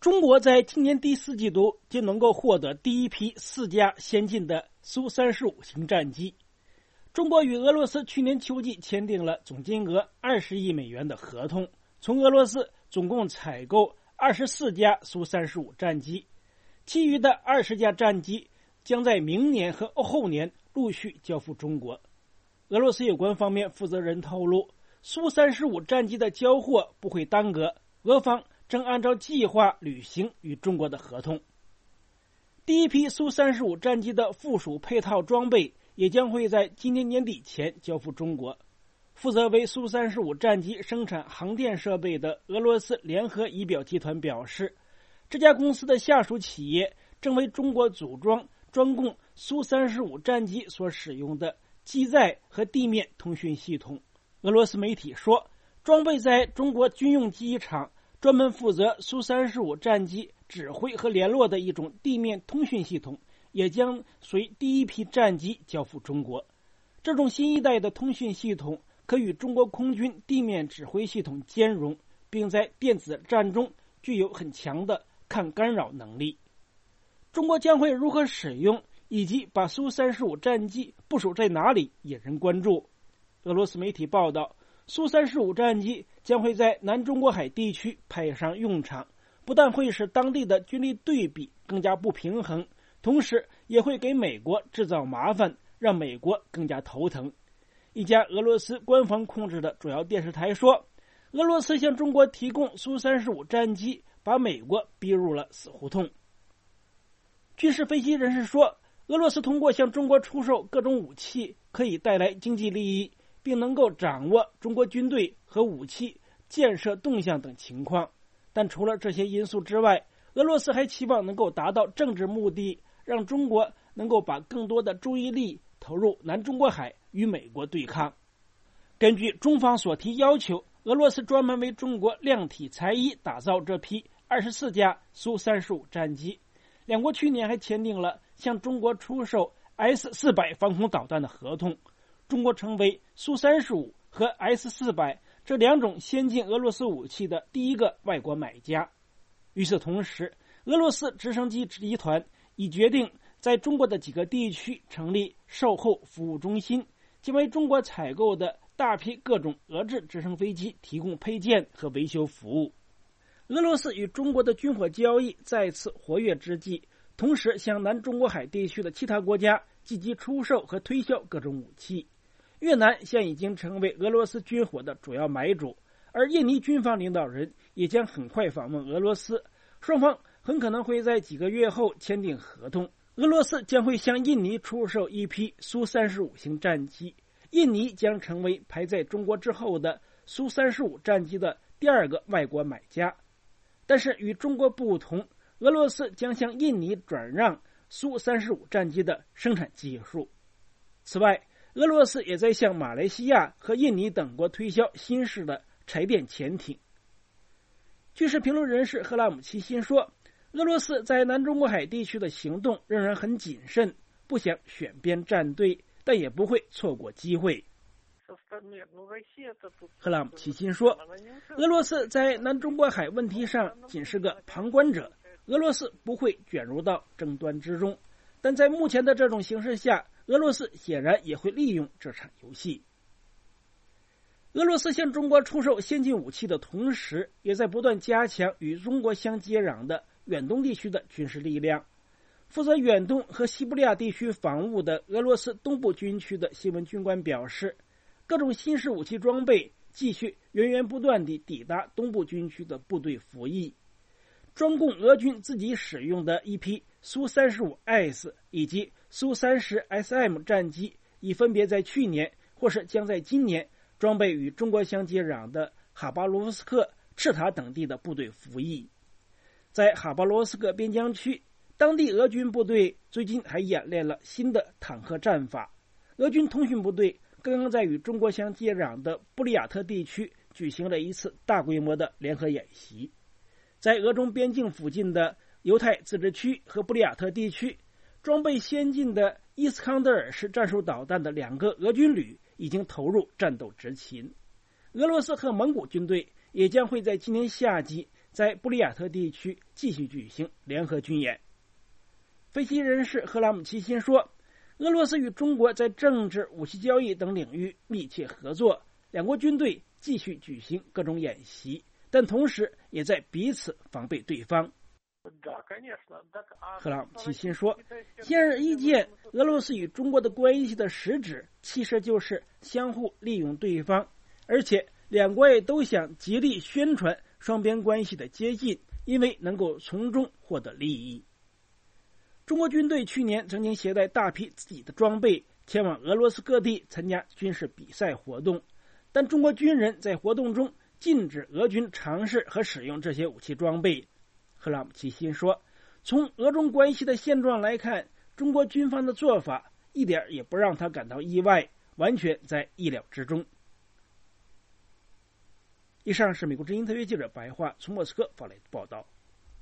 中国在今年第4季度就能够获得第一批4架先进的苏35型战机。中国与俄罗斯去年秋季签订了总金额20亿美元的合同，从俄罗斯总共采购24架苏35战机，其余的20架战机将在明年和后年陆续交付中国。俄罗斯有关方面负责人透露，苏35战机的交货不会耽搁，俄方正按照计划履行与中国的合同。第一批苏35战机的附属配套装备也将会在今年年底前交付中国。负责为苏35战机生产航电设备的俄罗斯联合仪表集团表示，这家公司的下属企业正为中国组装专供苏35战机所使用的机载和地面通讯系统。俄罗斯媒体说，装备在中国军用机场专门负责苏35战机指挥和联络的一种地面通讯系统也将随第一批战机交付中国。这种新一代的通讯系统可与中国空军地面指挥系统兼容，并在电子战中具有很强的抗干扰能力。中国将会如何使用以及把苏35战机部署在哪里引人关注。俄罗斯媒体报道，苏35战机将会在南中国海地区派上用场，不但会使当地的军力对比更加不平衡，同时也会给美国制造麻烦，让美国更加头疼。一家俄罗斯官方控制的主要电视台说，俄罗斯向中国提供苏35战机，把美国逼入了死胡同。军事分析人士说，俄罗斯通过向中国出售各种武器可以带来经济利益，并能够掌握中国军队和武器建设动向等情况。但除了这些因素之外，俄罗斯还期望能够达到政治目的，让中国能够把更多的注意力投入南中国海与美国对抗。根据中方所提要求，俄罗斯专门为中国量体裁衣打造这批24架苏35战机。两国去年还签订了向中国出售 S-400 防空导弹的合同，中国成为苏35和 S-400 这两种先进俄罗斯武器的第一个外国买家。与此同时，俄罗斯直升机集团已决定在中国的几个地区成立售后服务中心，将为中国采购的大批各种俄制直升飞机提供配件和维修服务。俄罗斯与中国的军火交易再次活跃之际，同时向南中国海地区的其他国家积极出售和推销各种武器。越南现已经成为俄罗斯军火的主要买主，而印尼军方领导人也将很快访问俄罗斯，双方很可能会在几个月后签订合同。俄罗斯将会向印尼出售一批苏35型战机，印尼将成为排在中国之后的苏35战机的第二个外国买家。但是与中国不同，俄罗斯将向印尼转让苏35战机的生产技术。此外，俄罗斯也在向马来西亚和印尼等国推销新式的柴电潜艇。军事评论人士赫拉姆齐辛说，俄罗斯在南中国海地区的行动仍然很谨慎，不想选边站队，但也不会错过机会。赫拉姆齐辛说，俄罗斯在南中国海问题上仅是个旁观者，俄罗斯不会卷入到争端之中，但在目前的这种形势下，俄罗斯显然也会利用这场游戏。俄罗斯向中国出售先进武器的同时，也在不断加强与中国相接壤的远东地区的军事力量。负责远东和西伯利亚地区防务的俄罗斯东部军区的新闻军官表示，各种新式武器装备继续源源不断地抵达东部军区的部队服役。专供俄军自己使用的一批苏 35S 以及苏 30SM 战机已分别在去年或是将在今年装备与中国相接壤的哈巴罗夫斯克、赤塔等地的部队服役。在哈巴罗斯克边疆区，当地俄军部队最近还演练了新的坦克战法。俄军通讯部队刚刚在与中国相接壤的布里亚特地区举行了一次大规模的联合演习。在俄中边境附近的犹太自治区和布里亚特地区，装备先进的伊斯康德尔式战术导弹的2个俄军旅已经投入战斗执勤。俄罗斯和蒙古军队也将会在今年夏季在布里亚特地区继续举行联合军演。分析人士赫拉姆齐辛说，俄罗斯与中国在政治、武器交易等领域密切合作，两国军队继续举行各种演习，但同时也在彼此防备对方。赫拉姆齐辛说，显而易见，俄罗斯与中国的关系的实质其实就是相互利用对方，而且两国也都想极力宣传双边关系的接近，因为能够从中获得利益。中国军队去年曾经携带大批自己的装备前往俄罗斯各地参加军事比赛活动，但中国军人在活动中禁止俄军尝试和使用这些武器装备。赫拉姆齐辛说，从俄中关系的现状来看，中国军方的做法一点也不让他感到意外，完全在意料之中。以上是美国之音特约记者白桦从莫斯科发来的报道。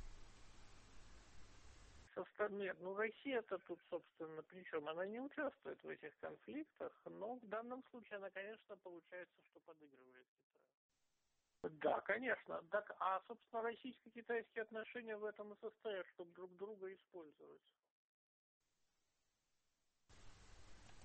Нет, Россия-то тут, собственно, при чем? Она не участвует в этих конфликтах, но в данном случае она, конечно, получается, что подыгрывает Китаю. Да, конечно. Так, собственно, российско-китайские отношения в этом и состоят, чтобы друг друга использовать.